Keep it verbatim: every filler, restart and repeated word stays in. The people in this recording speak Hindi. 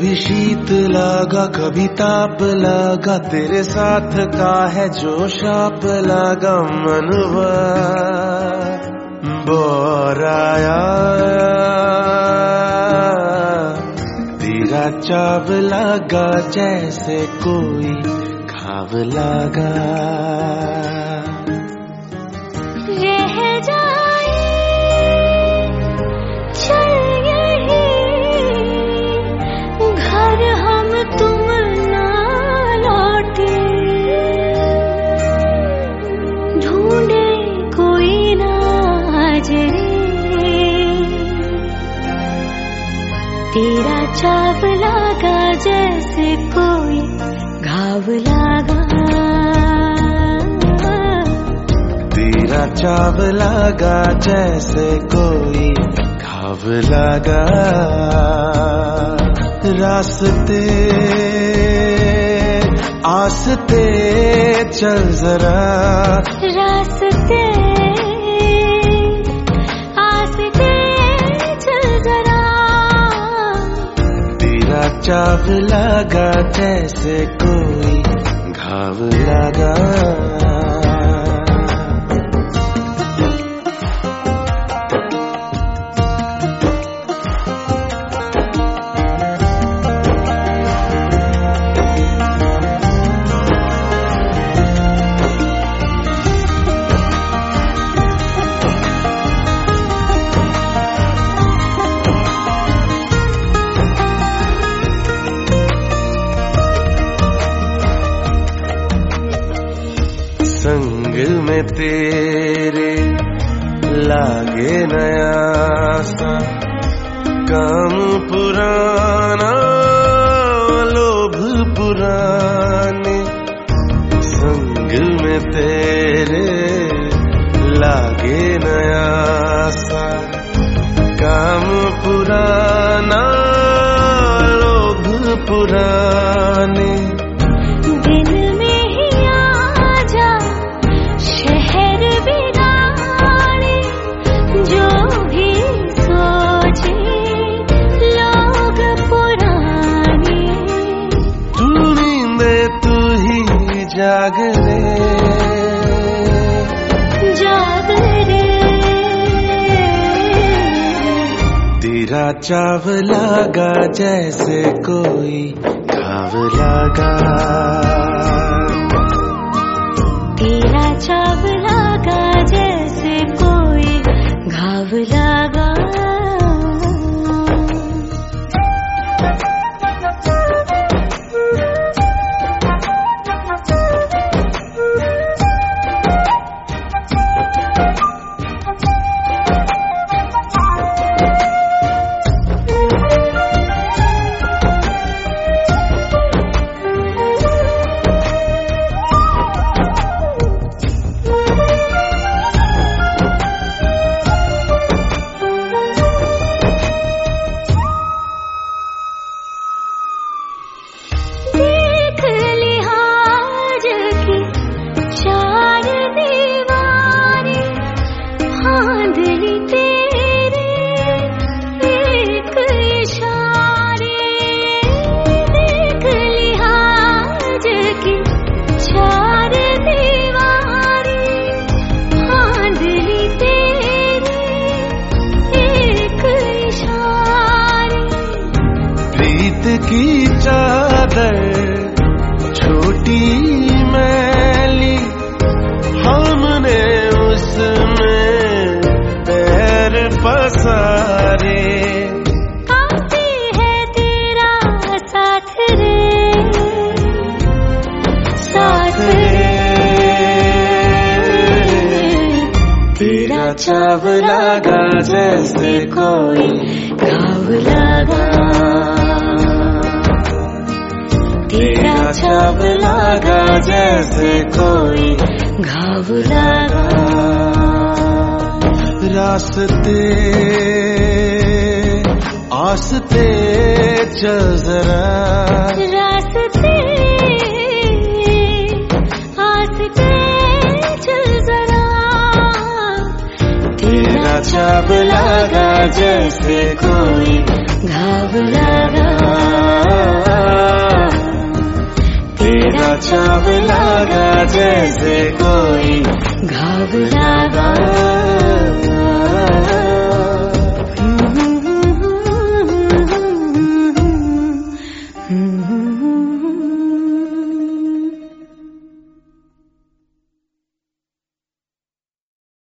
कभी शीत लगा कभी ताप लगा, तेरे साथ का है जो शाप लगा। मनवा बोराया तेरा चाव लगा, जैसे कोई घाव लगा। रह जाए चल यही घर, हम तुम ना लौटे, ढूंढे कोई ना आजे। तेरा चाव लगा जैसे कोई घाव लगा, तेरा चाव लगा जैसे कोई घाव लगा। रास्ते आस्ते चल जरा, रास्ते आस्ते चल जरा। तेरा चाव लगा जैसे कोई घाव लगा। संग में तेरे लागे नया सा काम पुराना, लोभ पुराने। संग में तेरे लागे नया सा काम पुराना, लोभ पुराने। जाग रे जाग रे, तेरा चाव लगा जैसे कोई घाव लगा। तेरा चाव लगा जैसे कोई घाव लगा। की चादर छोटी मैली, हमने उसमें पैर पसारे। काफी है तेरा साथ रे, साथ रे। तेरा चाव लगा जैसे कोई घाव लगा, तेरा चाव लगा जैसे कोई घाव लगा। रास्ते आस्ते चल जरा, रास्ते आस्ते चल जरा। तेरा चाव लगा जैसे कोई घाव लगा। चाव लागा जैसे कोई घाव लागा